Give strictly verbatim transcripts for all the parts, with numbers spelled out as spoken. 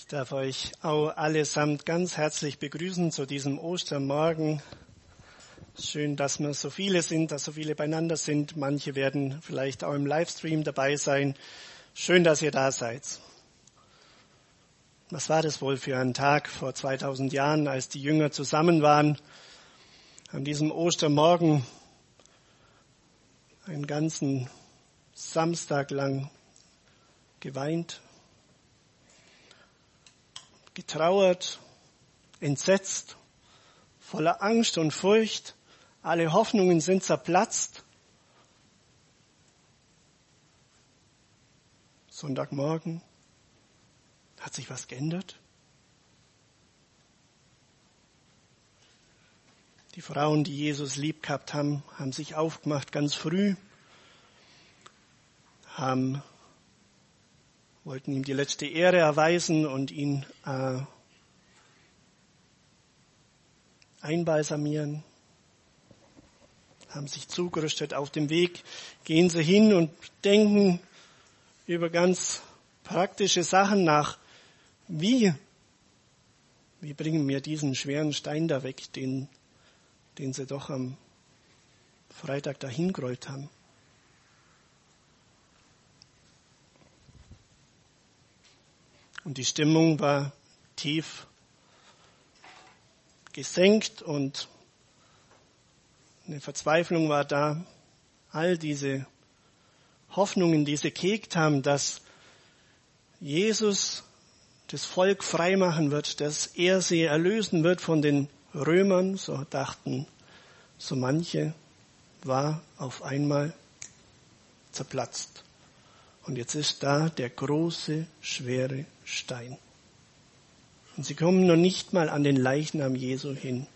Ich darf euch auch allesamt ganz herzlich begrüßen zu diesem Ostermorgen. Schön, dass wir so viele sind, dass so viele beieinander sind. Manche werden vielleicht auch im Livestream dabei sein. Schön, dass ihr da seid. Was war das wohl für ein Tag vor zweitausend Jahren, als die Jünger zusammen waren, an diesem Ostermorgen, einen ganzen Samstag lang geweint, getrauert, entsetzt, voller Angst und Furcht. Alle Hoffnungen sind zerplatzt. Sonntagmorgen. Hat sich was geändert? Die Frauen, die Jesus lieb gehabt haben, haben sich aufgemacht ganz früh, haben wollten ihm die letzte Ehre erweisen und ihn äh, einbalsamieren, haben sich zugerüstet. Auf dem Weg gehen sie hin und denken über ganz praktische Sachen nach. Wie, wie bringen wir diesen schweren Stein da weg, den, den sie doch am Freitag dahin gerollt haben? Und die Stimmung war tief gesenkt und eine Verzweiflung war da. All diese Hoffnungen, die sie gehegt haben, dass Jesus das Volk freimachen wird, dass er sie erlösen wird von den Römern, so dachten so manche, war auf einmal zerplatzt. Und jetzt ist da der große, schwere Stein. Und sie kommen noch nicht mal an den Leichnam Jesu hin.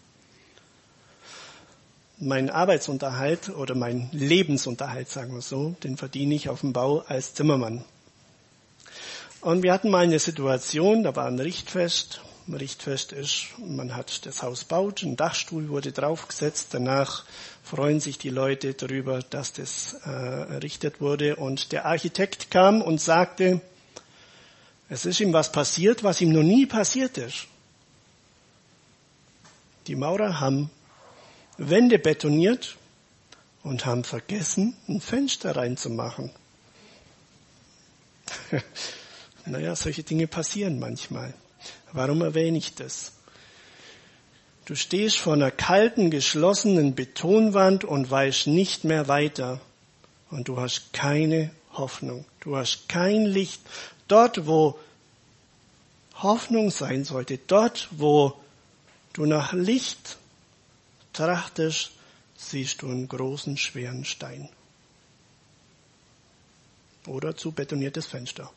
Mein Arbeitsunterhalt oder mein Lebensunterhalt, sagen wir so, den verdiene ich auf dem Bau als Zimmermann. Und wir hatten mal eine Situation, da war ein Richtfest. Ein Richtfest ist, man hat das Haus gebaut, ein Dachstuhl wurde draufgesetzt, danach freuen sich die Leute darüber, dass das äh, errichtet wurde. Und der Architekt kam und sagte, es ist ihm was passiert, was ihm noch nie passiert ist. Die Maurer haben Wände betoniert und haben vergessen, ein Fenster reinzumachen. Naja, solche Dinge passieren manchmal. Warum erwähne ich das? Du stehst vor einer kalten, geschlossenen Betonwand und weißt nicht mehr weiter. Und du hast keine Hoffnung. Du hast kein Licht. Dort, wo Hoffnung sein sollte, dort, wo du nach Licht trachtest, siehst du einen großen, schweren Stein. Oder zu betoniertes Fenster.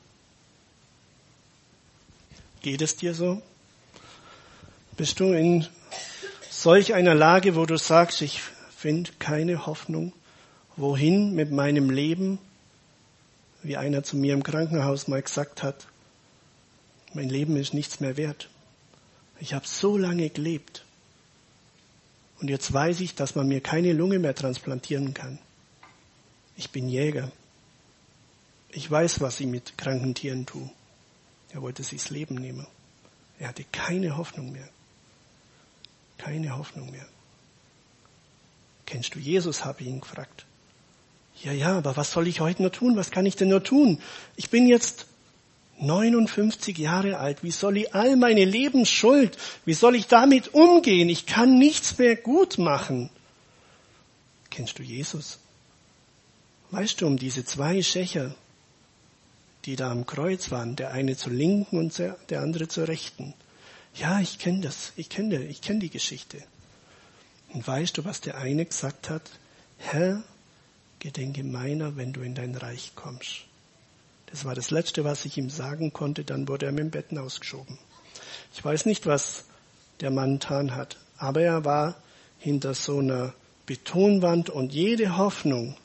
Geht es dir so? Bist du in solch einer Lage, wo du sagst, ich finde keine Hoffnung? Wohin mit meinem Leben? Wie einer zu mir im Krankenhaus mal gesagt hat, mein Leben ist nichts mehr wert. Ich habe so lange gelebt. Und jetzt weiß ich, dass man mir keine Lunge mehr transplantieren kann. Ich bin Jäger. Ich weiß, was ich mit kranken Tieren tue. Er wollte sich das Leben nehmen. Er hatte keine Hoffnung mehr. Keine Hoffnung mehr. Kennst du Jesus, habe ich ihn gefragt. Ja, ja, aber was soll ich heute noch tun? Was kann ich denn noch tun? Ich bin jetzt neunundfünfzig Jahre alt. Wie soll ich all meine Lebensschuld, wie soll ich damit umgehen? Ich kann nichts mehr gut machen. Kennst du Jesus? Weißt du um diese zwei Schächer, die da am Kreuz waren, der eine zur Linken und der andere zur Rechten? Ja, ich kenne das, ich kenne ich kenne die Geschichte. Und weißt du, was der eine gesagt hat? Herr, gedenke meiner, wenn du in dein Reich kommst. Das war das Letzte, was ich ihm sagen konnte, dann wurde er mit dem Betten ausgeschoben. Ich weiß nicht, was der Mann getan hat, aber er war hinter so einer Betonwand und jede Hoffnung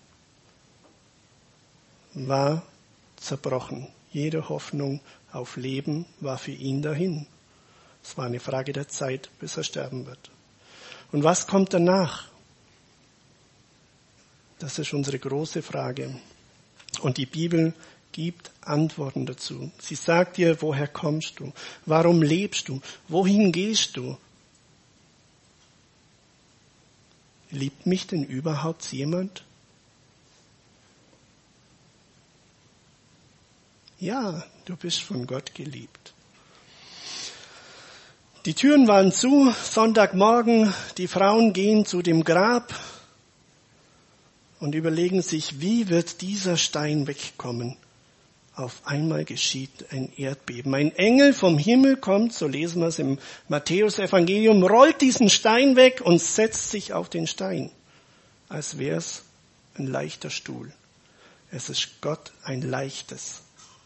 war zerbrochen. Jede Hoffnung auf Leben war für ihn dahin. Es war eine Frage der Zeit, bis er sterben wird. Und was kommt danach? Das ist unsere große Frage. Und die Bibel gibt Antworten dazu. Sie sagt dir, woher kommst du? Warum lebst du? Wohin gehst du? Liebt mich denn überhaupt jemand? Ja, du bist von Gott geliebt. Die Türen waren zu, Sonntagmorgen, die Frauen gehen zu dem Grab und überlegen sich, wie wird dieser Stein wegkommen? Auf einmal geschieht ein Erdbeben. Ein Engel vom Himmel kommt, so lesen wir es im Matthäus-Evangelium, rollt diesen Stein weg und setzt sich auf den Stein, als wäre es ein leichter Stuhl. Es ist Gott ein leichtes.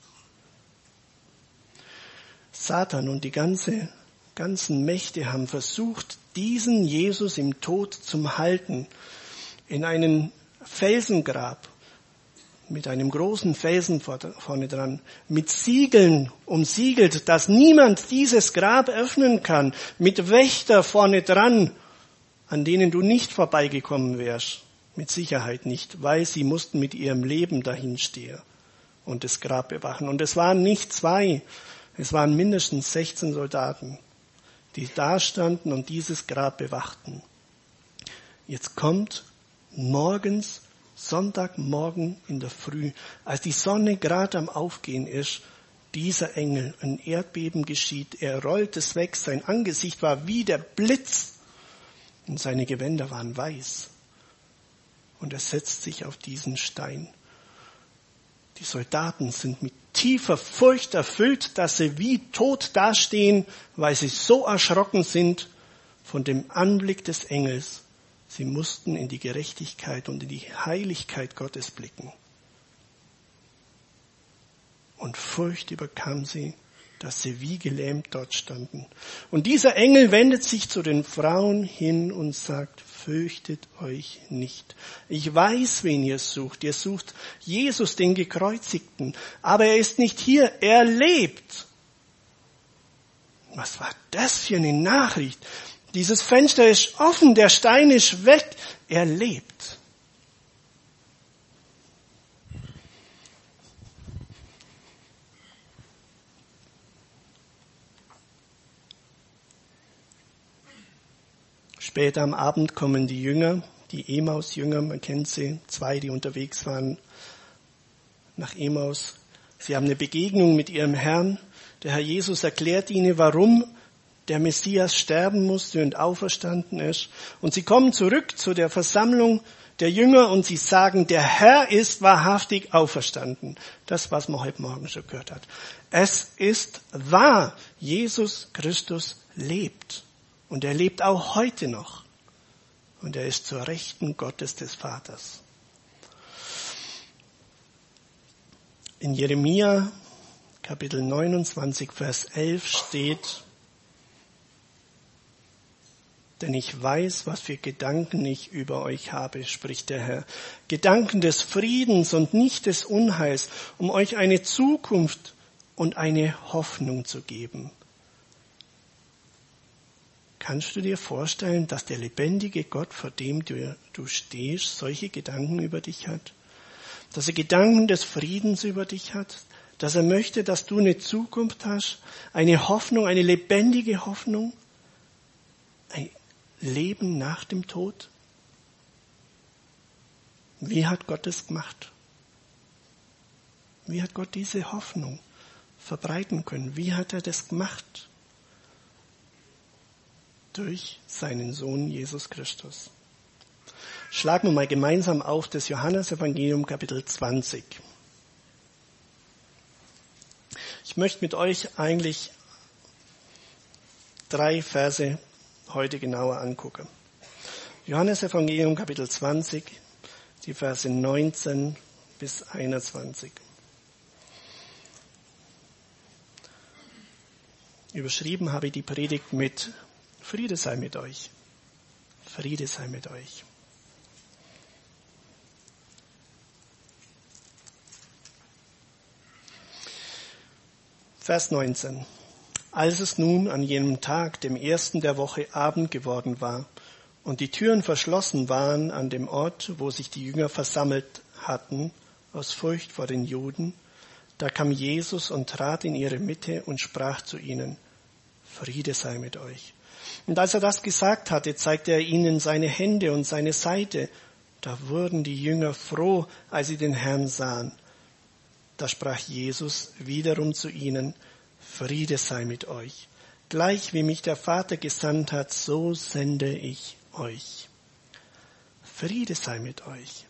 Satan und die ganze, ganzen Mächte haben versucht, diesen Jesus im Tod zu halten, in einen Felsengrab, mit einem großen Felsen vorne dran, mit Siegeln umsiegelt, dass niemand dieses Grab öffnen kann, mit Wächter vorne dran, an denen du nicht vorbeigekommen wärst, mit Sicherheit nicht, weil sie mussten mit ihrem Leben dahin stehen und das Grab bewachen. Und es waren nicht zwei, es waren mindestens sechzehn Soldaten, die da standen und dieses Grab bewachten. Jetzt kommt morgens, Sonntagmorgen in der Früh, als die Sonne gerade am Aufgehen ist, dieser Engel, ein Erdbeben geschieht, er rollt es weg, sein Angesicht war wie der Blitz und seine Gewänder waren weiß. Und er setzt sich auf diesen Stein. Die Soldaten sind mit tiefer Furcht erfüllt, dass sie wie tot dastehen, weil sie so erschrocken sind von dem Anblick des Engels. Sie mussten in die Gerechtigkeit und in die Heiligkeit Gottes blicken. Und Furcht überkam sie, dass sie wie gelähmt dort standen. Und dieser Engel wendet sich zu den Frauen hin und sagt, fürchtet euch nicht. Ich weiß, wen ihr sucht. Ihr sucht Jesus, den Gekreuzigten. Aber er ist nicht hier, er lebt. Was war das für eine Nachricht? Dieses Fenster ist offen, der Stein ist weg, er lebt. Später am Abend kommen die Jünger, die Emaus-Jünger, man kennt sie, zwei, die unterwegs waren nach Emaus. Sie haben eine Begegnung mit ihrem Herrn. Der Herr Jesus erklärt ihnen, warum der Messias sterben musste und auferstanden ist. Und sie kommen zurück zu der Versammlung der Jünger und sie sagen, der Herr ist wahrhaftig auferstanden. Das, was man heute Morgen schon gehört hat. Es ist wahr, Jesus Christus lebt. Und er lebt auch heute noch. Und er ist zur Rechten Gottes des Vaters. In Jeremia Kapitel neunundzwanzig, Vers elf steht, denn ich weiß, was für Gedanken ich über euch habe, spricht der Herr. Gedanken des Friedens und nicht des Unheils, um euch eine Zukunft und eine Hoffnung zu geben. Kannst du dir vorstellen, dass der lebendige Gott, vor dem du, du stehst, solche Gedanken über dich hat? Dass er Gedanken des Friedens über dich hat? Dass er möchte, dass du eine Zukunft hast? Eine Hoffnung, eine lebendige Hoffnung? Ein Leben nach dem Tod? Wie hat Gott es gemacht? Wie hat Gott diese Hoffnung verbreiten können? Wie hat er das gemacht? Durch seinen Sohn Jesus Christus. Schlagen wir mal gemeinsam auf das Johannesevangelium Kapitel zwanzig. Ich möchte mit euch eigentlich drei Verse heute genauer angucken. Johannesevangelium Kapitel zwanzig, die Verse neunzehn bis einundzwanzig. Überschrieben habe ich die Predigt mit Friede sei mit euch. Friede sei mit euch. Vers neunzehn. Als es nun an jenem Tag, dem ersten der Woche, Abend geworden war und die Türen verschlossen waren an dem Ort, wo sich die Jünger versammelt hatten, aus Furcht vor den Juden, Da kam Jesus und trat in ihre Mitte und sprach zu ihnen, Friede sei mit euch. Und als er das gesagt hatte, zeigte er ihnen seine Hände und seine Seite. Da wurden die Jünger froh, als sie den Herrn sahen. Da sprach Jesus wiederum zu ihnen, Friede sei mit euch. Gleich wie mich der Vater gesandt hat, so sende ich euch. Friede sei mit euch.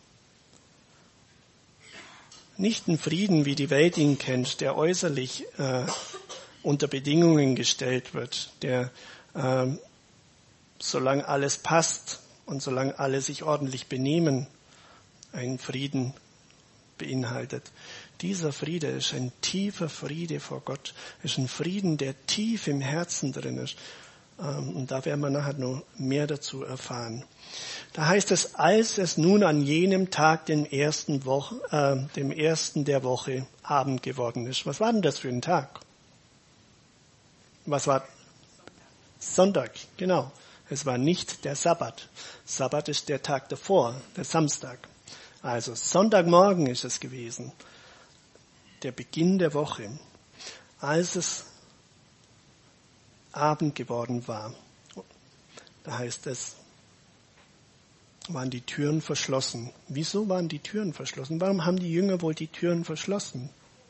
Nicht ein Frieden, wie die Welt ihn kennt, der äußerlich äh, unter Bedingungen gestellt wird, der äh, solange alles passt und solange alle sich ordentlich benehmen, einen Frieden beinhaltet. Dieser Friede ist ein tiefer Friede vor Gott, ist ein Frieden, der tief im Herzen drin ist. Und da werden wir nachher noch mehr dazu erfahren. Da heißt es, als es nun an jenem Tag, dem ersten, Woche, äh, dem ersten der Woche, Abend geworden ist. Was war denn das für ein Tag? Was war? Sonntag, genau. Es war nicht der Sabbat. Sabbat ist der Tag davor, der Samstag. Also Sonntagmorgen ist es gewesen. Der Beginn der Woche, als es Abend geworden war. Da heißt es, waren die Türen verschlossen. Wieso waren die Türen verschlossen? Warum haben die Jünger wohl die Türen verschlossen?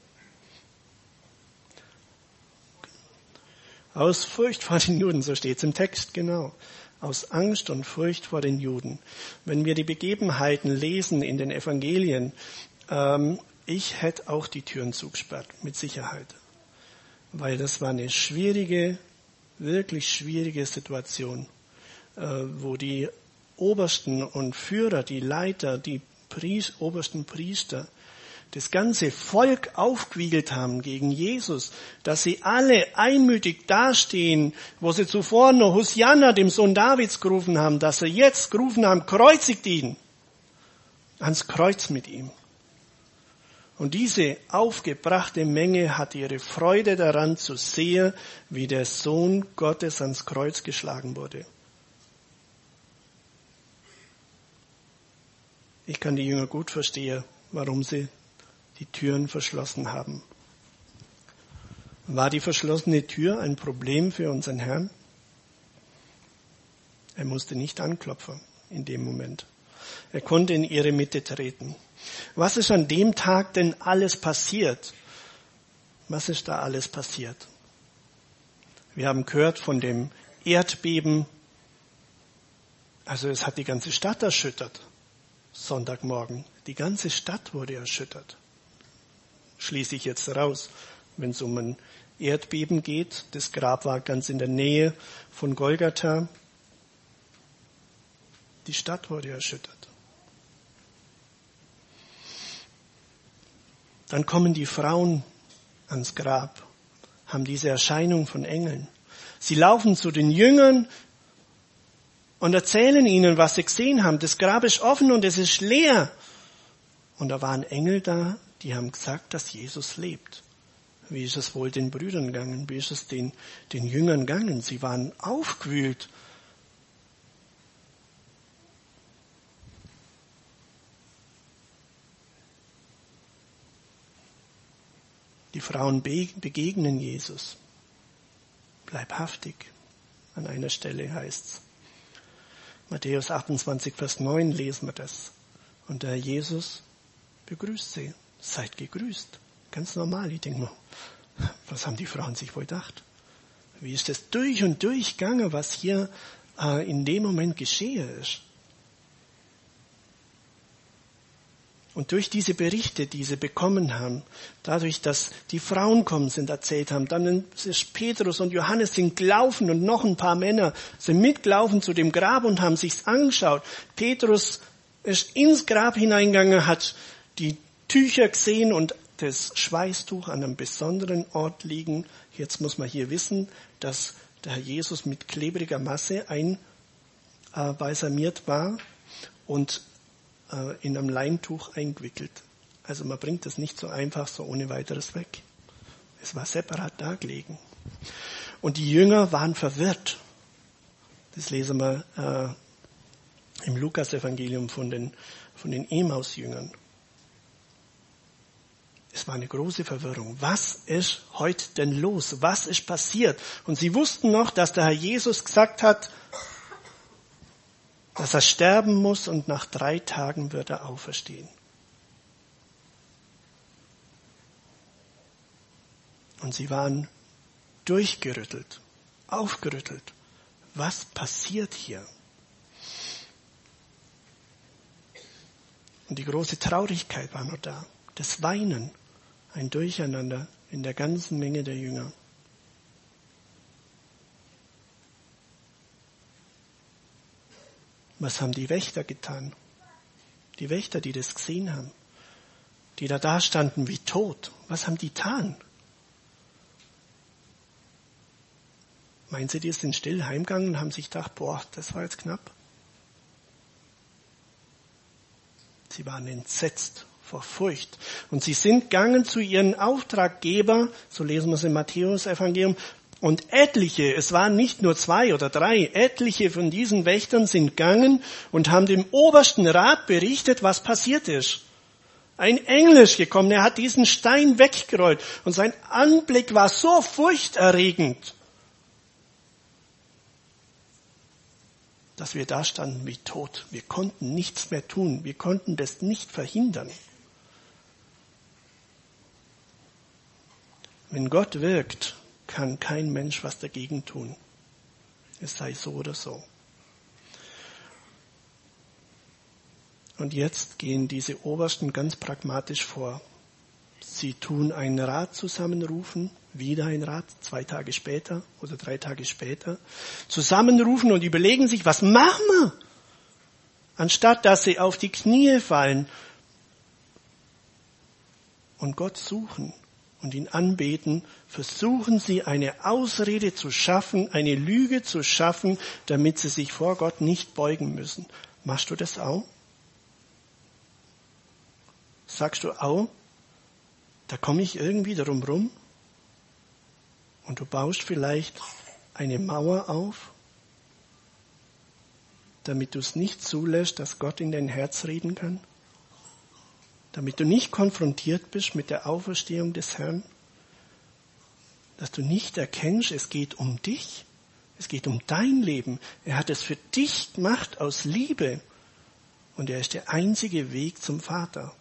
Aus Furcht vor den Juden, so steht es im Text, genau. Aus Angst und Furcht vor den Juden. Wenn wir die Begebenheiten lesen in den Evangelien, ähm, ich hätte auch die Türen zugesperrt, mit Sicherheit. Weil das war eine schwierige, wirklich schwierige Situation, äh, wo die Obersten und Führer, die Leiter, die Priester, obersten Priester, das ganze Volk aufgewiegelt haben gegen Jesus, dass sie alle einmütig dastehen, wo sie zuvor noch Hosianna, dem Sohn Davids, gerufen haben, dass sie jetzt gerufen haben, kreuzigt ihn, ans Kreuz mit ihm. Und diese aufgebrachte Menge hat ihre Freude daran zu sehen, wie der Sohn Gottes ans Kreuz geschlagen wurde. Ich kann die Jünger gut verstehen, warum sie die Türen verschlossen haben. War die verschlossene Tür ein Problem für unseren Herrn? Er musste nicht anklopfen in dem Moment. Er konnte in ihre Mitte treten. Was ist an dem Tag denn alles passiert? Was ist da alles passiert? Wir haben gehört von dem Erdbeben. Also es hat die ganze Stadt erschüttert. Sonntagmorgen. Die ganze Stadt wurde erschüttert. Schließe ich jetzt raus, wenn es um ein Erdbeben geht. Das Grab war ganz in der Nähe von Golgatha. Die Stadt wurde erschüttert. Dann kommen die Frauen ans Grab, haben diese Erscheinung von Engeln. Sie laufen zu den Jüngern und erzählen ihnen, was sie gesehen haben. Das Grab ist offen und es ist leer. Und da waren Engel da, die haben gesagt, dass Jesus lebt. Wie ist es wohl den Brüdern gegangen? Wie ist es den, den Jüngern gegangen? Sie waren aufgewühlt. Die Frauen begegnen Jesus. Leibhaftig. An einer Stelle heißt's. Matthäus achtundzwanzig, Vers neun lesen wir das. Und der Jesus begrüßt sie. Seid gegrüßt. Ganz normal. Ich denke mal, was haben die Frauen sich wohl gedacht? Wie ist das durch und durch gegangen, was hier äh, in dem Moment geschehen ist? Und durch diese Berichte, die sie bekommen haben, dadurch, dass die Frauen kommen sind, erzählt haben, dann ist Petrus und Johannes sind gelaufen und noch ein paar Männer sind mitgelaufen zu dem Grab und haben sich's angeschaut. Petrus ist ins Grab hineingegangen, hat die Tücher gesehen und das Schweißtuch an einem besonderen Ort liegen. Jetzt muss man hier wissen, dass der Herr Jesus mit klebriger Masse einbalsamiert war und in einem Leintuch eingewickelt. Also man bringt das nicht so einfach, so ohne weiteres weg. Es war separat dagelegen. Und die Jünger waren verwirrt. Das lesen wir äh, im Lukas-Evangelium von den, von den Emmaus-Jüngern. Es war eine große Verwirrung. Was ist heute denn los? Was ist passiert? Und sie wussten noch, dass der Herr Jesus gesagt hat, dass er sterben muss und nach drei Tagen wird er auferstehen. Und sie waren durchgerüttelt, aufgerüttelt. Was passiert hier? Und die große Traurigkeit war noch da. Das Weinen, ein Durcheinander in der ganzen Menge der Jünger. Was haben die Wächter getan? Die Wächter, die das gesehen haben, die da da standen wie tot. Was haben die getan? Meinen Sie, die sind still heimgegangen und haben sich gedacht, boah, das war jetzt knapp? Sie waren entsetzt vor Furcht. Und sie sind gegangen zu ihren Auftraggeber, so lesen wir es im Matthäus-Evangelium, und etliche, es waren nicht nur zwei oder drei, etliche von diesen Wächtern sind gegangen und haben dem obersten Rat berichtet, was passiert ist. Ein Engel ist gekommen, er hat diesen Stein weggerollt und sein Anblick war so furchterregend, dass wir da standen wie tot. Wir konnten nichts mehr tun. Wir konnten das nicht verhindern. Wenn Gott wirkt, kann kein Mensch was dagegen tun. Es sei so oder so. Und jetzt gehen diese Obersten ganz pragmatisch vor. Sie tun einen Rat zusammenrufen, wieder ein Rat, zwei Tage später oder drei Tage später, zusammenrufen und überlegen sich, was machen wir? Anstatt dass sie auf die Knie fallen und Gott suchen und ihn anbeten, versuchen sie eine Ausrede zu schaffen, eine Lüge zu schaffen, damit sie sich vor Gott nicht beugen müssen. Machst du das auch? Sagst du auch, da komme ich irgendwie darum rum? Und du baust vielleicht eine Mauer auf, damit du es nicht zulässt, dass Gott in dein Herz reden kann? Damit du nicht konfrontiert bist mit der Auferstehung des Herrn? Dass du nicht erkennst, es geht um dich, es geht um dein Leben. Er hat es für dich gemacht aus Liebe und er ist der einzige Weg zum Vater.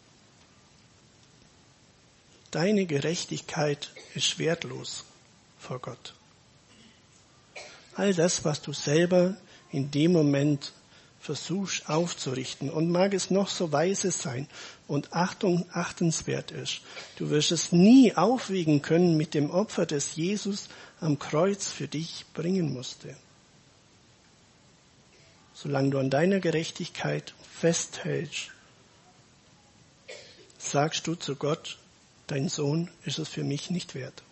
Deine Gerechtigkeit ist wertlos vor Gott. All das, was du selber in dem Moment versuchst aufzurichten und mag es noch so weise sein und Achtung, achtenswert ist, du wirst es nie aufwiegen können mit dem Opfer, das Jesus am Kreuz für dich bringen musste. Solange du an deiner Gerechtigkeit festhältst, sagst du zu Gott, dein Sohn ist es für mich nicht wert.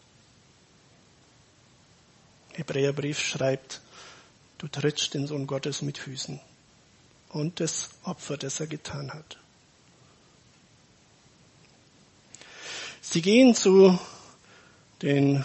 Hebräerbrief schreibt, du trittst den Sohn Gottes mit Füßen und das Opfer, das er getan hat. Sie gehen zu den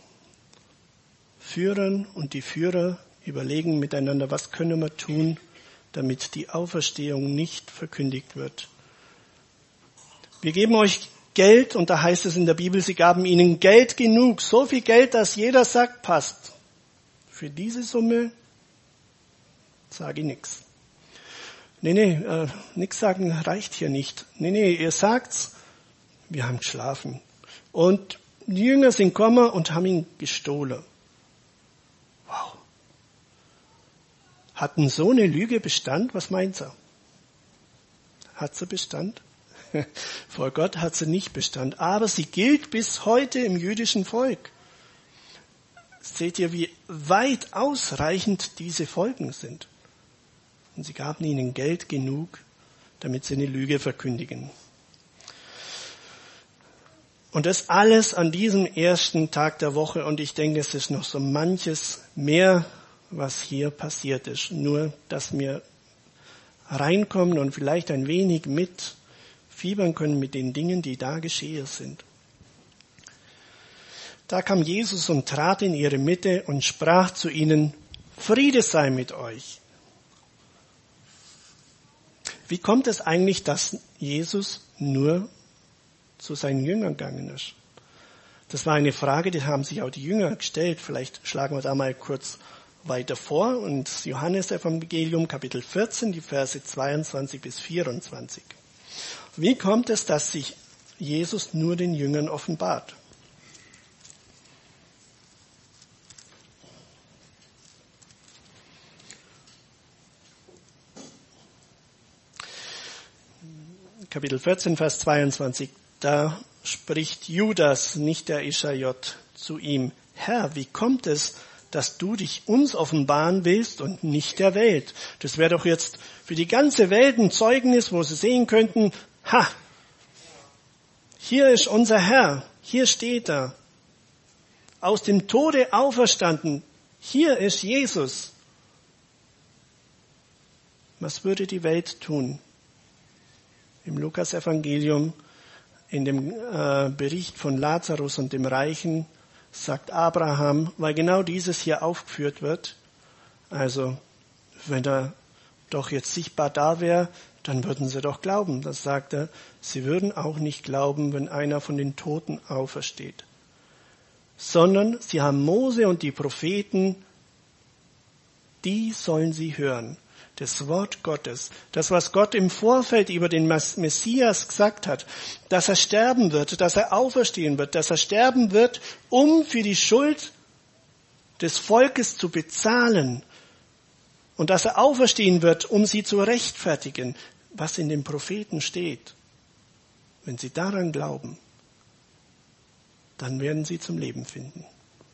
Führern und die Führer überlegen miteinander, was können wir tun, damit die Auferstehung nicht verkündigt wird. Wir geben euch Geld, und da heißt es in der Bibel, sie gaben ihnen Geld genug, so viel Geld, dass jeder sagt, passt. Für diese Summe sage ich nichts. Nee, nee, äh, nichts sagen reicht hier nicht. Nee, nee, ihr sagt's, wir haben geschlafen. Und die Jünger sind gekommen und haben ihn gestohlen. Wow. Hatten so eine Lüge Bestand? Was meint ihr? Hat sie Bestand? Vor Gott hat sie nicht Bestand, aber sie gilt bis heute im jüdischen Volk. Seht ihr, wie weit ausreichend diese Folgen sind? Und sie gaben ihnen Geld genug, damit sie eine Lüge verkündigen. Und das alles an diesem ersten Tag der Woche. Und ich denke, es ist noch so manches mehr, was hier passiert ist. Nur, dass wir reinkommen und vielleicht ein wenig mit fiebern können mit den Dingen, die da geschehen sind. Da kam Jesus und trat in ihre Mitte und sprach zu ihnen, Friede sei mit euch. Wie kommt es eigentlich, dass Jesus nur zu seinen Jüngern gegangen ist. Das war eine Frage, die haben sich auch die Jünger gestellt. Vielleicht schlagen wir da mal kurz weiter vor. Und das Johannesevangelium, Kapitel vierzehn, die Verse zweiundzwanzig bis vierundzwanzig. Wie kommt es, dass sich Jesus nur den Jüngern offenbart? Kapitel vierzehn, Vers zweiundzwanzig. Da spricht Judas, nicht der Ischariot, zu ihm: Herr, wie kommt es, dass du dich uns offenbaren willst und nicht der Welt? Das wäre doch jetzt für die ganze Welt ein Zeugnis, wo sie sehen könnten, ha, hier ist unser Herr, hier steht er, aus dem Tode auferstanden, hier ist Jesus. Was würde die Welt tun? Im Lukas-Evangelium, in dem äh, Bericht von Lazarus und dem Reichen, sagt Abraham, weil genau dieses hier aufgeführt wird, also wenn er doch jetzt sichtbar da wäre, dann würden sie doch glauben. Das sagt er, sie würden auch nicht glauben, wenn einer von den Toten aufersteht. Sondern sie haben Mose und die Propheten, die sollen sie hören. Das Wort Gottes, das, was Gott im Vorfeld über den Messias gesagt hat, dass er sterben wird, dass er auferstehen wird, dass er sterben wird, um für die Schuld des Volkes zu bezahlen und dass er auferstehen wird, um sie zu rechtfertigen, was in den Propheten steht. Wenn sie daran glauben, dann werden sie zum Leben finden.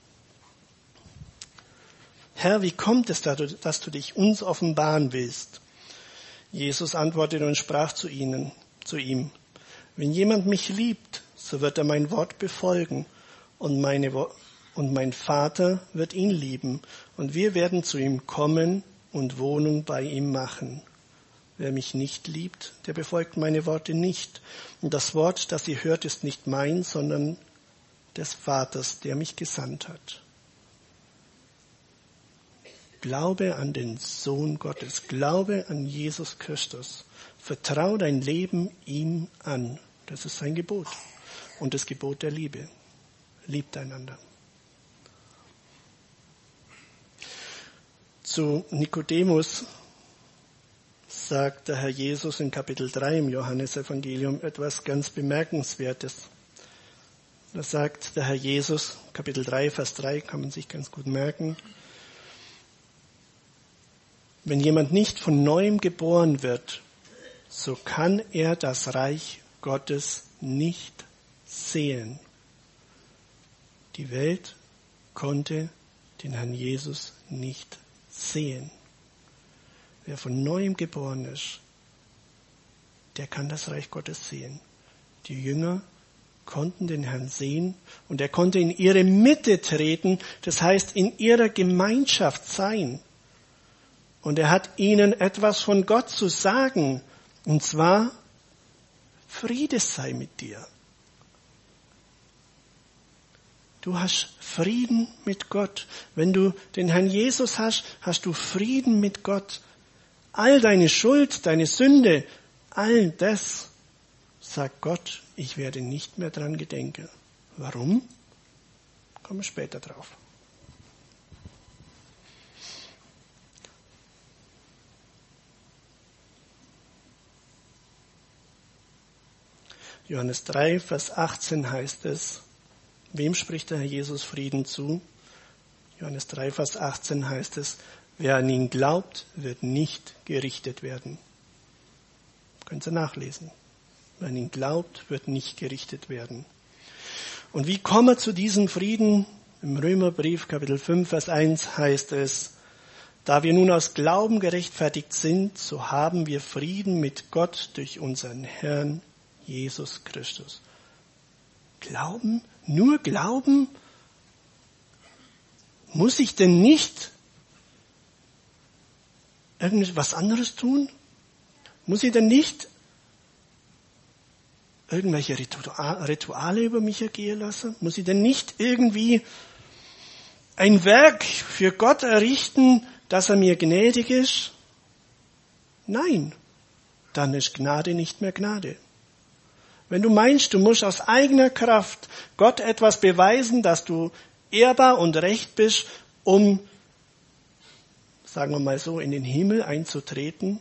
Herr, wie kommt es, dass du dich uns offenbaren willst? Jesus antwortete und sprach zu ihnen, zu ihm: Wenn jemand mich liebt, so wird er mein Wort befolgen, und meine und mein Vater wird ihn lieben, und wir werden zu ihm kommen und Wohnung bei ihm machen. Wer mich nicht liebt, der befolgt meine Worte nicht. Und das Wort, das ihr hört, ist nicht mein, sondern des Vaters, der mich gesandt hat. Glaube an den Sohn Gottes, glaube an Jesus Christus. Vertrau dein Leben ihm an. Das ist sein Gebot. Und das Gebot der Liebe. Liebt einander. Zu Nikodemus sagt der Herr Jesus in Kapitel drei im Johannesevangelium etwas ganz Bemerkenswertes. Da sagt der Herr Jesus, Kapitel drei, Vers drei, kann man sich ganz gut merken: Wenn jemand nicht von neuem geboren wird, so kann er das Reich Gottes nicht sehen. Die Welt konnte den Herrn Jesus nicht sehen. Wer von neuem geboren ist, der kann das Reich Gottes sehen. Die Jünger konnten den Herrn sehen und er konnte in ihre Mitte treten, das heißt in ihrer Gemeinschaft sein. Und er hat ihnen etwas von Gott zu sagen, und zwar: Friede sei mit dir. Du hast Frieden mit Gott. Wenn du den Herrn Jesus hast, hast du Frieden mit Gott. All deine Schuld, deine Sünde, all das, sagt Gott, ich werde nicht mehr dran gedenken. Warum? Kommen wir später drauf. Johannes drei, Vers achtzehn heißt es, wem spricht der Herr Jesus Frieden zu? Johannes drei, Vers achtzehn heißt es, wer an ihn glaubt, wird nicht gerichtet werden. Könnt ihr nachlesen. Wer an ihn glaubt, wird nicht gerichtet werden. Und wie kommen wir zu diesem Frieden? Im Römerbrief, Kapitel fünf, Vers eins heißt es, da wir nun aus Glauben gerechtfertigt sind, so haben wir Frieden mit Gott durch unseren Herrn Jesus Christus. Glauben? Nur Glauben? Muss ich denn nicht irgendwas anderes tun? Muss ich denn nicht irgendwelche Rituale über mich ergehen lassen? Muss ich denn nicht irgendwie ein Werk für Gott errichten, dass er mir gnädig ist? Nein, dann ist Gnade nicht mehr Gnade. Wenn du meinst, du musst aus eigener Kraft Gott etwas beweisen, dass du ehrbar und recht bist, um, sagen wir mal so, in den Himmel einzutreten,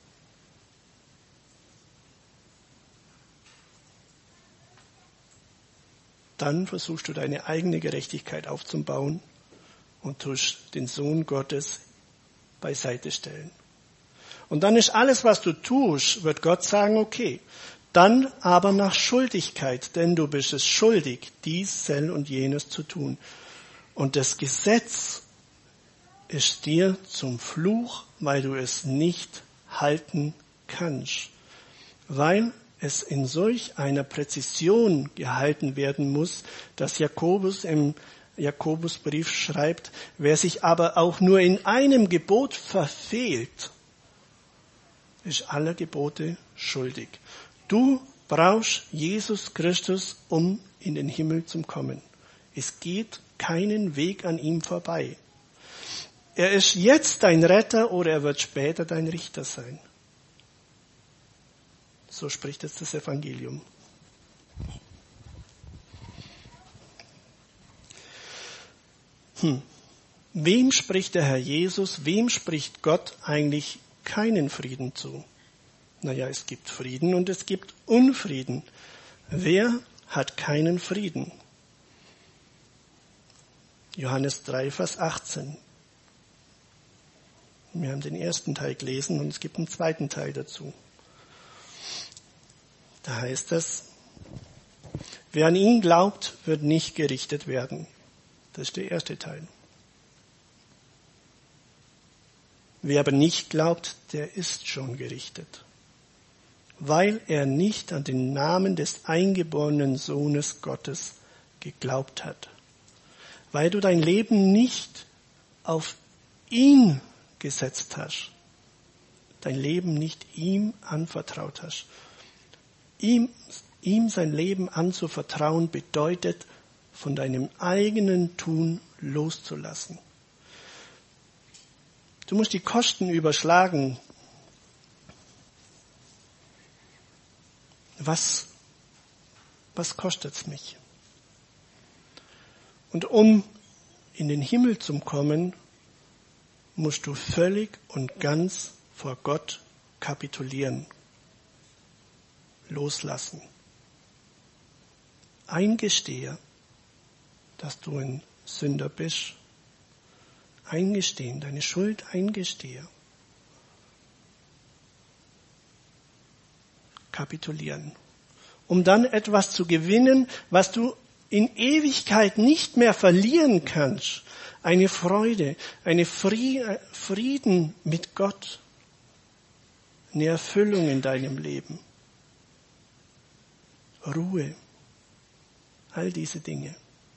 dann versuchst du deine eigene Gerechtigkeit aufzubauen und tust den Sohn Gottes beiseite stellen. Und dann ist alles, was du tust, wird Gott sagen, okay, dann aber nach Schuldigkeit, denn du bist es schuldig, dies, sel und jenes zu tun. Und das Gesetz ist dir zum Fluch, weil du es nicht halten kannst, weil es in solch einer Präzision gehalten werden muss, dass Jakobus im Jakobusbrief schreibt, wer sich aber auch nur in einem Gebot verfehlt, ist aller Gebote schuldig. Du brauchst Jesus Christus, um in den Himmel zu kommen. Es geht keinen Weg an ihm vorbei. Er ist jetzt dein Retter oder er wird später dein Richter sein. So spricht jetzt das Evangelium. Hm. Wem spricht der Herr Jesus, wem spricht Gott eigentlich keinen Frieden zu? Naja, es gibt Frieden und es gibt Unfrieden. Wer hat keinen Frieden? Johannes drei, Vers achtzehn. Wir haben den ersten Teil gelesen und es gibt einen zweiten Teil dazu. Da heißt es, wer an ihn glaubt, wird nicht gerichtet werden. Das ist der erste Teil. Wer aber nicht glaubt, der ist schon gerichtet, weil er nicht an den Namen des eingeborenen Sohnes Gottes geglaubt hat. Weil du dein Leben nicht auf ihn gesetzt hast, dein Leben nicht ihm anvertraut hast. Ihm, ihm sein Leben anzuvertrauen bedeutet, von deinem eigenen Tun loszulassen. Du musst die Kosten überschlagen. Was, was kostet's mich? Und um in den Himmel zu kommen, musst du völlig und ganz vor Gott kapitulieren, loslassen. Eingestehe, dass du ein Sünder bist. Eingestehen, deine Schuld eingestehe. Kapitulieren. Um dann etwas zu gewinnen, was du in Ewigkeit nicht mehr verlieren kannst. Eine Freude, eine Frieden mit Gott. Eine Erfüllung in deinem Leben. Ruhe. All diese Dinge.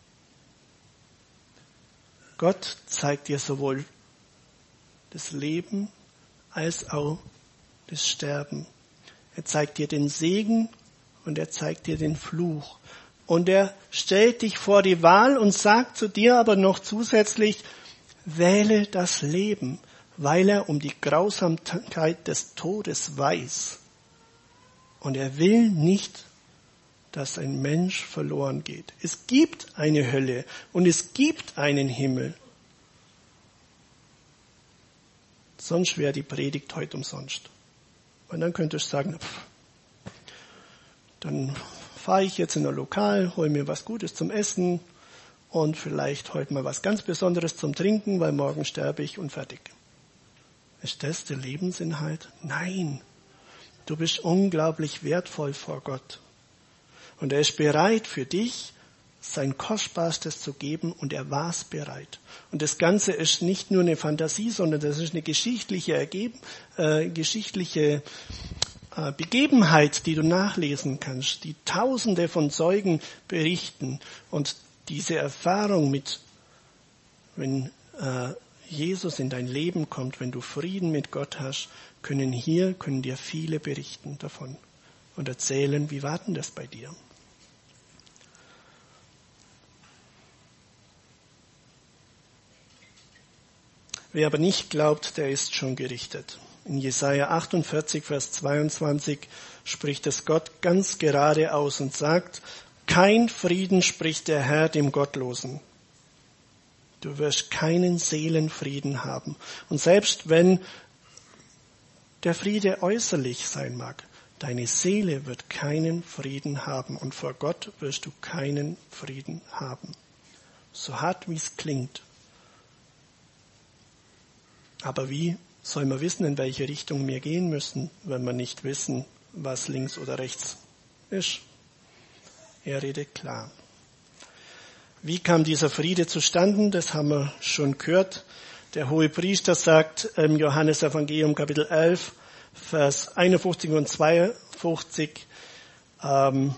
Gott zeigt dir sowohl das Leben als auch das Sterben. Er zeigt dir den Segen und er zeigt dir den Fluch. Und er stellt dich vor die Wahl und sagt zu dir aber noch zusätzlich, wähle das Leben, weil er um die Grausamkeit des Todes weiß. Und er will nicht, dass ein Mensch verloren geht. Es gibt eine Hölle und es gibt einen Himmel. Sonst wäre die Predigt heute umsonst. Und dann könntest du sagen, pff, dann fahre ich jetzt in ein Lokal, hole mir was Gutes zum Essen und vielleicht heute mal was ganz Besonderes zum Trinken, weil morgen sterbe ich und fertig. Ist das der Lebensinhalt? Nein. Du bist unglaublich wertvoll vor Gott. Und er ist bereit für dich, sein Kostbarstes zu geben und er war es bereit. Und das Ganze ist nicht nur eine Fantasie, sondern das ist eine geschichtliche, Ergeben, äh, geschichtliche äh, Begebenheit, die du nachlesen kannst, die Tausende von Zeugen berichten. Und diese Erfahrung mit, wenn äh, Jesus in dein Leben kommt, wenn du Frieden mit Gott hast, können hier, können dir viele berichten davon und erzählen, wie war denn das bei dir? Wer aber nicht glaubt, der ist schon gerichtet. In Jesaja achtundvierzig, Vers zweiundzwanzig spricht es Gott ganz gerade aus und sagt, kein Frieden spricht der Herr dem Gottlosen. Du wirst keinen Seelenfrieden haben. Und selbst wenn der Friede äußerlich sein mag, deine Seele wird keinen Frieden haben und vor Gott wirst du keinen Frieden haben. So hart wie es klingt. Aber wie soll man wissen, in welche Richtung wir gehen müssen, wenn wir nicht wissen, was links oder rechts ist? Er redet klar. Wie kam dieser Friede zustande? Das haben wir schon gehört. Der Hohepriester sagt im Johannesevangelium Kapitel elf, Vers einundfünfzig und zweiundfünfzig, ähm,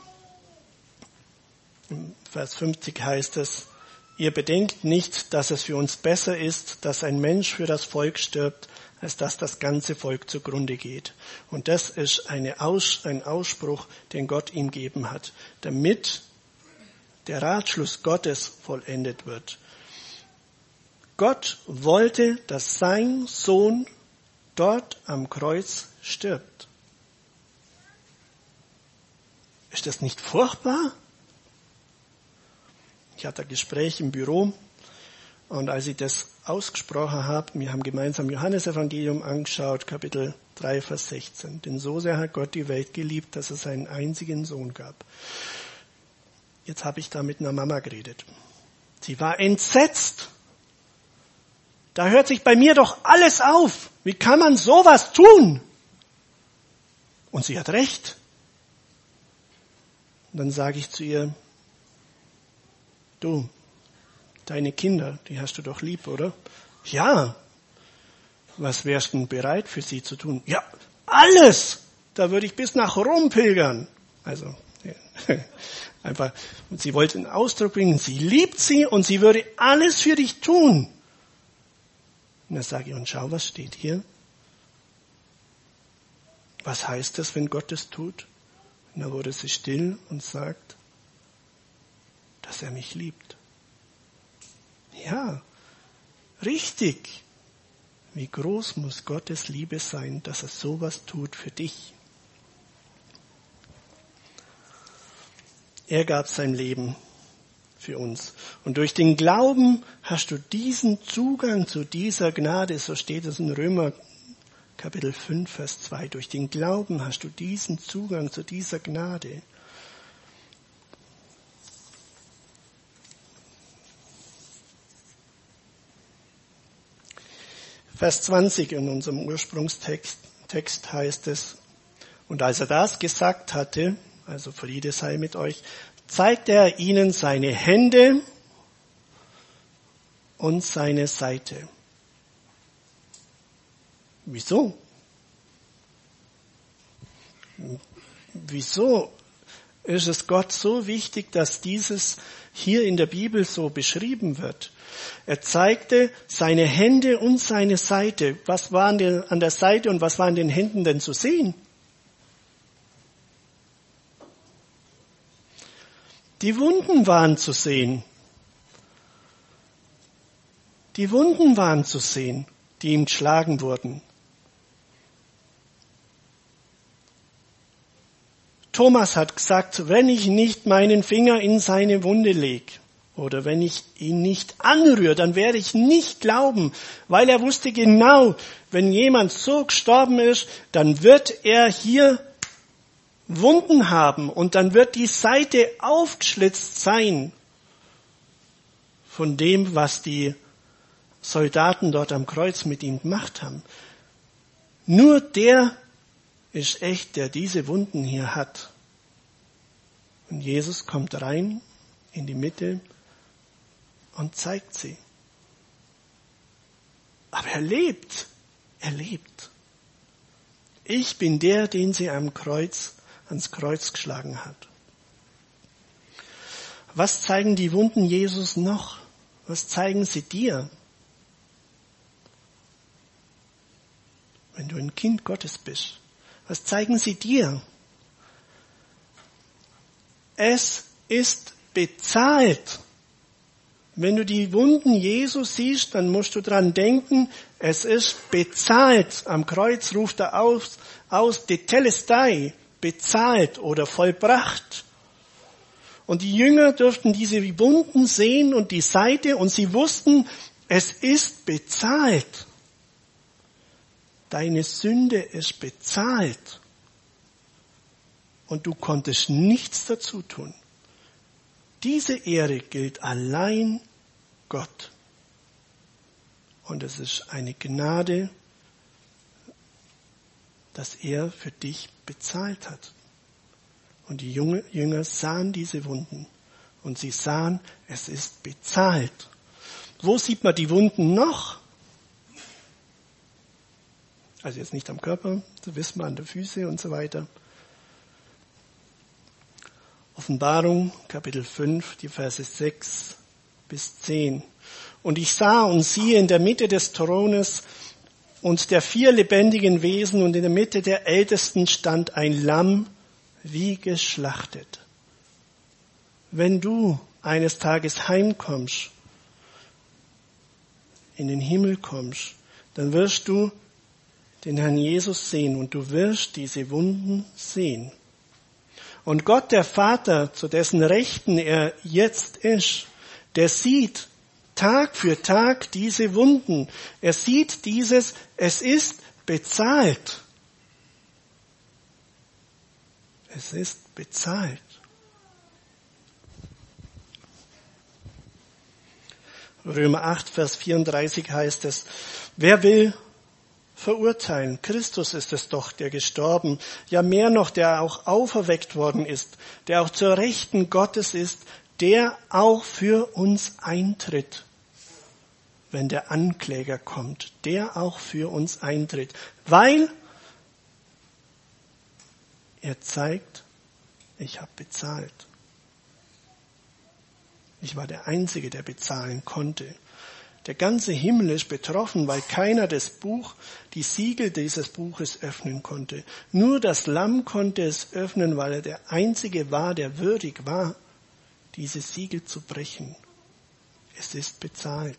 Vers fünfzig heißt es, ihr bedenkt nicht, dass es für uns besser ist, dass ein Mensch für das Volk stirbt, als dass das ganze Volk zugrunde geht. Und das ist eine Aus, ein Ausspruch, den Gott ihm gegeben hat, damit der Ratschluss Gottes vollendet wird. Gott wollte, dass sein Sohn dort am Kreuz stirbt. Ist das nicht furchtbar? Ich hatte ein Gespräch im Büro und als ich das ausgesprochen habe, wir haben gemeinsam Johannesevangelium angeschaut, Kapitel drei, Vers sechzehn. Denn so sehr hat Gott die Welt geliebt, dass es seinen einzigen Sohn gab. Jetzt habe ich da mit einer Mama geredet. Sie war entsetzt. Da hört sich bei mir doch alles auf. Wie kann man sowas tun? Und sie hat recht. Und dann sage ich zu ihr, du, deine Kinder, die hast du doch lieb, oder? Ja. Was wärst du denn bereit für sie zu tun? Ja, alles. Da würde ich bis nach Rom pilgern. Also, ja. Einfach, und sie wollte einen Ausdruck bringen, sie liebt sie und sie würde alles für dich tun. Und dann sage ich, und schau, was steht hier? Was heißt das, wenn Gott es tut? Und dann wurde sie still und sagt, dass er mich liebt. Ja, richtig. Wie groß muss Gottes Liebe sein, dass er sowas tut für dich? Er gab sein Leben für uns. Und durch den Glauben hast du diesen Zugang zu dieser Gnade, so steht es in Römer Kapitel fünf, Vers zwei. Durch den Glauben hast du diesen Zugang zu dieser Gnade. Vers zwanzig in unserem Ursprungstext Text heißt es, und als er das gesagt hatte, also Friede sei mit euch, zeigte er ihnen seine Hände und seine Seite. Wieso? Wieso ist es Gott so wichtig, dass dieses hier in der Bibel so beschrieben wird? Er zeigte seine Hände und seine Seite. Was war an der, an der Seite und was war an den Händen denn zu sehen? Die Wunden waren zu sehen. Die Wunden waren zu sehen, die ihm geschlagen wurden. Thomas hat gesagt, wenn ich nicht meinen Finger in seine Wunde lege oder wenn ich ihn nicht anrühre, dann werde ich nicht glauben, weil er wusste genau, wenn jemand so gestorben ist, dann wird er hier Wunden haben und dann wird die Seite aufgeschlitzt sein von dem, was die Soldaten dort am Kreuz mit ihm gemacht haben. Nur der ist echt, der diese Wunden hier hat. Und Jesus kommt rein in die Mitte und zeigt sie. Aber er lebt. Er lebt. Ich bin der, den sie am Kreuz, ans Kreuz geschlagen hat. Was zeigen die Wunden Jesus noch? Was zeigen sie dir? Wenn du ein Kind Gottes bist. Was zeigen sie dir? Es ist bezahlt. Wenn du die Wunden Jesu siehst, dann musst du dran denken, es ist bezahlt. Am Kreuz ruft er aus, aus Tetelestai, bezahlt oder vollbracht. Und die Jünger durften diese Wunden sehen und die Seite und sie wussten, es ist bezahlt. Deine Sünde ist bezahlt. Und du konntest nichts dazu tun. Diese Ehre gilt allein Gott. Und es ist eine Gnade, dass er für dich bezahlt hat. Und die Jünger sahen diese Wunden. Und sie sahen, es ist bezahlt. Wo sieht man die Wunden noch? Also jetzt nicht am Körper, das wissen wir, an der Füße und so weiter. Offenbarung, Kapitel fünf, die Verse sechs bis zehn. Und ich sah und siehe in der Mitte des Thrones und der vier lebendigen Wesen und in der Mitte der Ältesten stand ein Lamm wie geschlachtet. Wenn du eines Tages heimkommst, in den Himmel kommst, dann wirst du den Herrn Jesus sehen und du wirst diese Wunden sehen. Und Gott, der Vater, zu dessen Rechten er jetzt ist, der sieht Tag für Tag diese Wunden. Er sieht dieses, es ist bezahlt. Es ist bezahlt. Römer acht, Vers vierunddreißig heißt es, wer will verurteilen? Christus ist es doch, der gestorben, ja mehr noch, der auch auferweckt worden ist, der auch zur Rechten Gottes ist, der auch für uns eintritt, wenn der Ankläger kommt, der auch für uns eintritt, weil er zeigt, ich habe bezahlt. Ich war der Einzige, der bezahlen konnte. Der ganze Himmel ist betroffen, weil keiner das Buch, die Siegel dieses Buches öffnen konnte. Nur das Lamm konnte es öffnen, weil er der Einzige war, der würdig war, diese Siegel zu brechen. Es ist bezahlt.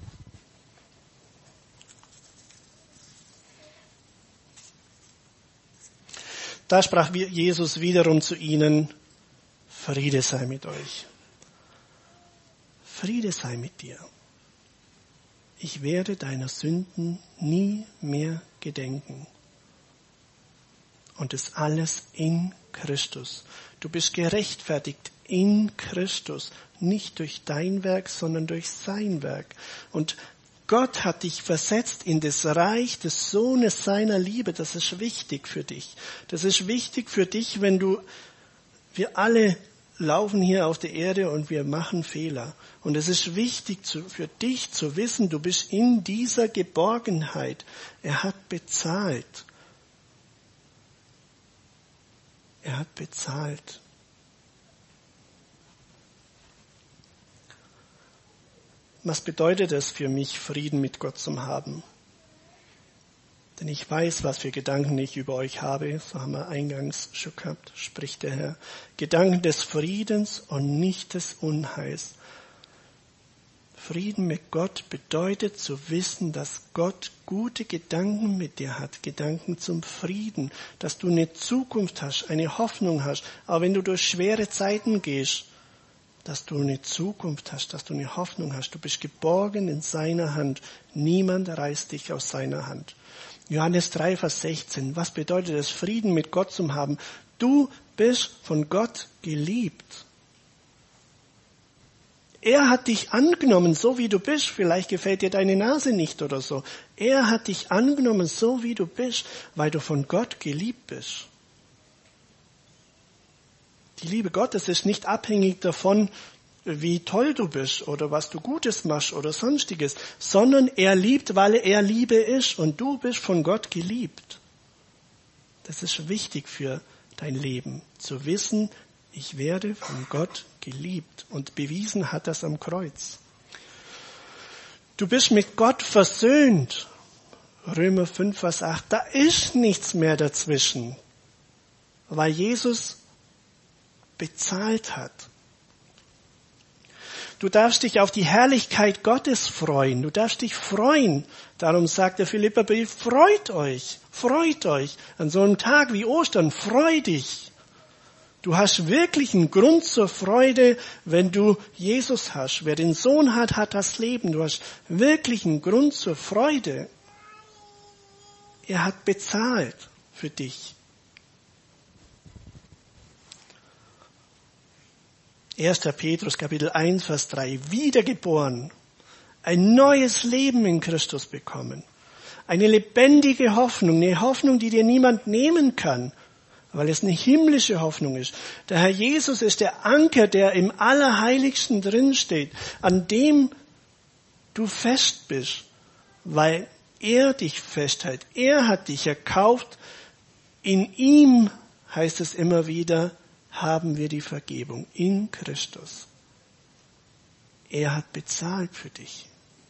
Da sprach Jesus wiederum zu ihnen, Friede sei mit euch. Friede sei mit dir. Ich werde deiner Sünden nie mehr gedenken. Und das alles in Christus. Du bist gerechtfertigt in Christus, nicht durch dein Werk, sondern durch sein Werk. Und Gott hat dich versetzt in das Reich des Sohnes seiner Liebe. Das ist wichtig für dich. Das ist wichtig für dich, wenn du, wir alle laufen hier auf der Erde und wir machen Fehler. Und es ist wichtig zu, für dich zu wissen, du bist in dieser Geborgenheit. Er hat bezahlt. Er hat bezahlt. Was bedeutet es für mich, Frieden mit Gott zu haben? Denn ich weiß, was für Gedanken ich über euch habe, so haben wir eingangs schon gehabt, spricht der Herr. Gedanken des Friedens und nicht des Unheils. Frieden mit Gott bedeutet zu wissen, dass Gott gute Gedanken mit dir hat, Gedanken zum Frieden, dass du eine Zukunft hast, eine Hoffnung hast, auch wenn du durch schwere Zeiten gehst, dass du eine Zukunft hast, dass du eine Hoffnung hast. Du bist geborgen in seiner Hand. Niemand reißt dich aus seiner Hand. Johannes drei, Vers sechzehn. Was bedeutet es, Frieden mit Gott zu haben? Du bist von Gott geliebt. Er hat dich angenommen, so wie du bist. Vielleicht gefällt dir deine Nase nicht oder so. Er hat dich angenommen, so wie du bist, weil du von Gott geliebt bist. Die Liebe Gottes ist nicht abhängig davon, wie toll du bist oder was du Gutes machst oder sonstiges, sondern er liebt, weil er Liebe ist und du bist von Gott geliebt. Das ist wichtig für dein Leben, zu wissen, ich werde von Gott geliebt und bewiesen hat das am Kreuz. Du bist mit Gott versöhnt. Römer fünf, Vers acht, da ist nichts mehr dazwischen, weil Jesus bezahlt hat. du darfst dich auf die Herrlichkeit Gottes freuen. Du darfst dich freuen. Darum sagt der Philipperbrief, freut euch, freut euch. An so einem Tag wie Ostern, freu dich. Du hast wirklich einen Grund zur Freude, wenn du Jesus hast. Wer den Sohn hat, hat das Leben. Du hast wirklich einen Grund zur Freude. Er hat bezahlt für dich. erster Petrus Kapitel eins, Vers drei. Wiedergeboren. Ein neues Leben in Christus bekommen. Eine lebendige Hoffnung. Eine Hoffnung, die dir niemand nehmen kann. Weil es eine himmlische Hoffnung ist. Der Herr Jesus ist der Anker, der im Allerheiligsten drinsteht. An dem du fest bist. Weil er dich festhält. Er hat dich erkauft. In ihm, heißt es immer wieder, haben wir die Vergebung in Christus. Er hat bezahlt für dich.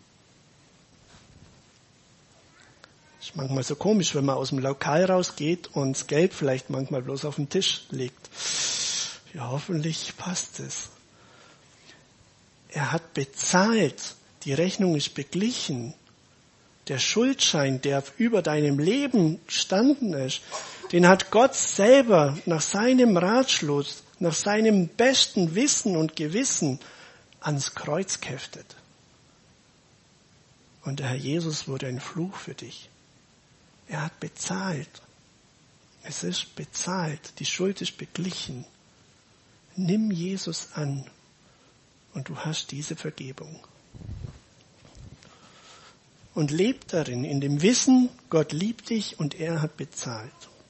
Ist manchmal so komisch, wenn man aus dem Lokal rausgeht und das Geld vielleicht manchmal bloß auf den Tisch legt. Ja, hoffentlich passt es. Er hat bezahlt. Die Rechnung ist beglichen. Der Schuldschein, der über deinem Leben gestanden ist, den hat Gott selber nach seinem Ratschluss, nach seinem besten Wissen und Gewissen ans Kreuz geheftet. Und der Herr Jesus wurde ein Fluch für dich. Er hat bezahlt. Es ist bezahlt. Die Schuld ist beglichen. Nimm Jesus an und du hast diese Vergebung. Und leb darin, in dem Wissen, Gott liebt dich und er hat bezahlt.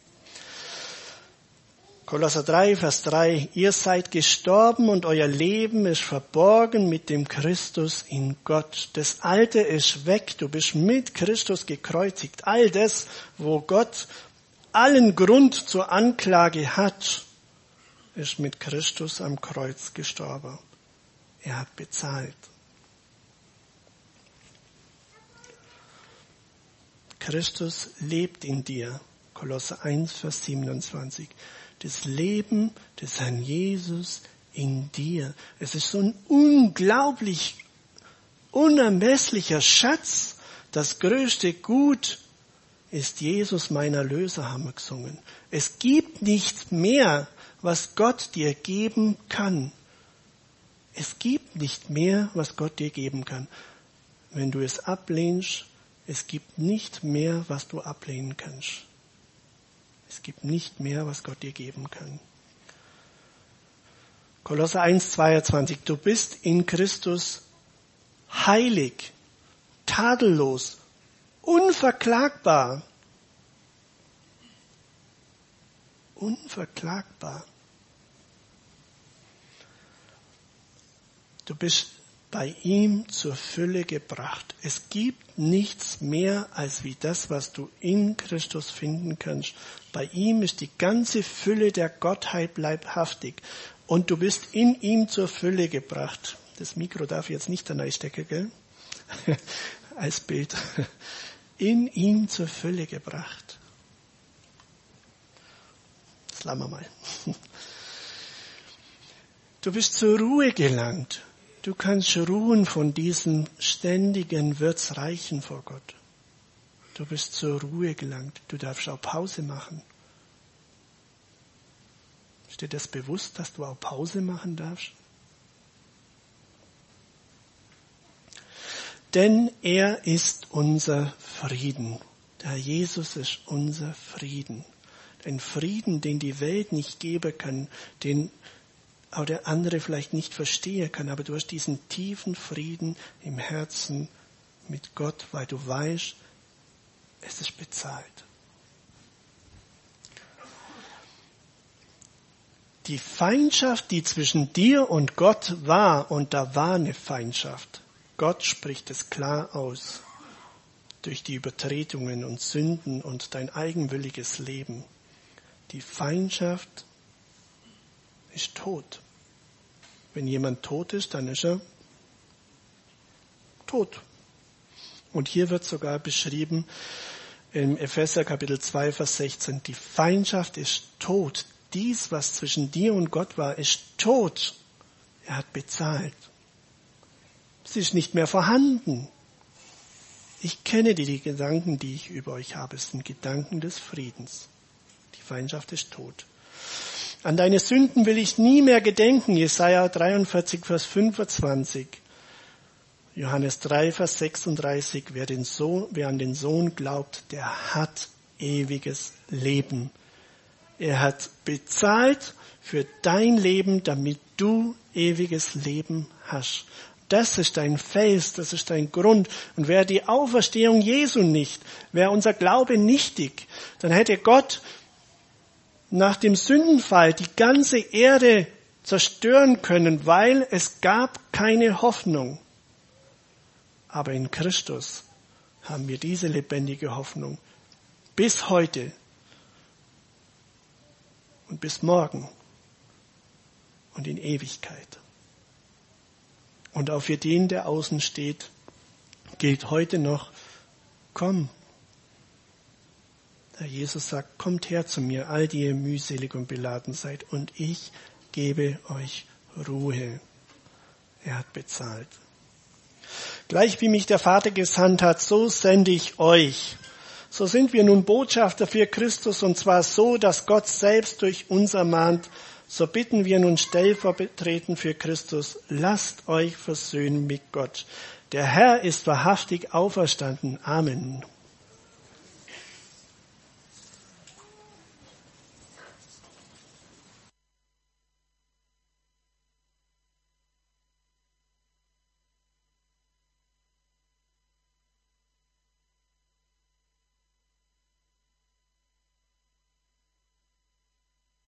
Kolosser drei, Vers drei. Ihr seid gestorben und euer Leben ist verborgen mit dem Christus in Gott. Das Alte ist weg. Du bist mit Christus gekreuzigt. All das, wo Gott allen Grund zur Anklage hat, ist mit Christus am Kreuz gestorben. Er hat bezahlt. Christus lebt in dir. Kolosser eins, Vers siebenundzwanzig. Das Leben des Herrn Jesus in dir. Es ist so ein unglaublich, unermesslicher Schatz. Das größte Gut ist Jesus, mein Erlöser, haben wir gesungen. Es gibt nichts mehr, was Gott dir geben kann. Es gibt nicht mehr, was Gott dir geben kann. Wenn du es ablehnst, es gibt nicht mehr, was du ablehnen kannst. Es gibt nicht mehr, was Gott dir geben kann. Kolosser eins, zweiundzwanzig. Du bist in Christus heilig, tadellos, unverklagbar. Unverklagbar. Du bist bei ihm zur Fülle gebracht. Es gibt nichts mehr als wie das, was du in Christus finden kannst. Bei ihm ist die ganze Fülle der Gottheit leibhaftig. Und du bist in ihm zur Fülle gebracht. Das Mikro darf ich jetzt nicht da reinstecken, gell? Als Bild. In ihm zur Fülle gebracht. Das lassen wir mal. Du bist zur Ruhe gelangt. Du kannst ruhen von diesem ständigen Wirtsreichen vor Gott. Du bist zur Ruhe gelangt. Du darfst auch Pause machen. Ist dir das bewusst, dass du auch Pause machen darfst? Denn er ist unser Frieden. Der Herr Jesus ist unser Frieden. Ein Frieden, den die Welt nicht geben kann, den auch der andere vielleicht nicht verstehen kann, aber du hast diesen tiefen Frieden im Herzen mit Gott, weil du weißt, es ist bezahlt. Die Feindschaft, die zwischen dir und Gott war, und da war eine Feindschaft, Gott spricht es klar aus, durch die Übertretungen und Sünden und dein eigenwilliges Leben. Die Feindschaft ist tot. Wenn jemand tot ist, dann ist er tot. Und hier wird sogar beschrieben, im Epheser Kapitel zwei, Vers sechzehn, die Feindschaft ist tot. Dies, was zwischen dir und Gott war, ist tot. Er hat bezahlt. Sie ist nicht mehr vorhanden. Ich kenne die, die Gedanken, die ich über euch habe. Es sind Gedanken des Friedens. Die Feindschaft ist tot. An deine Sünden will ich nie mehr gedenken. Jesaja dreiundvierzig, Vers fünfundzwanzig. Johannes drei, Vers sechsunddreißig. Wer, den Sohn, wer an den Sohn glaubt, der hat ewiges Leben. Er hat bezahlt für dein Leben, damit du ewiges Leben hast. Das ist dein Fels, das ist dein Grund. Und wäre die Auferstehung Jesu nicht, wäre unser Glaube nichtig, dann hätte Gott nach dem Sündenfall die ganze Erde zerstören können, weil es gab keine Hoffnung. Aber in Christus haben wir diese lebendige Hoffnung bis heute und bis morgen und in Ewigkeit. Und auch für den, der außen steht, gilt heute noch, komm. Der Jesus sagt, kommt her zu mir, all die ihr mühselig und beladen seid, und ich gebe euch Ruhe. Er hat bezahlt. Gleich wie mich der Vater gesandt hat, so sende ich euch. So sind wir nun Botschafter für Christus, und zwar so, dass Gott selbst durch uns ermahnt. So bitten wir nun stellvertretend für Christus, lasst euch versöhnen mit Gott. Der Herr ist wahrhaftig auferstanden. Amen.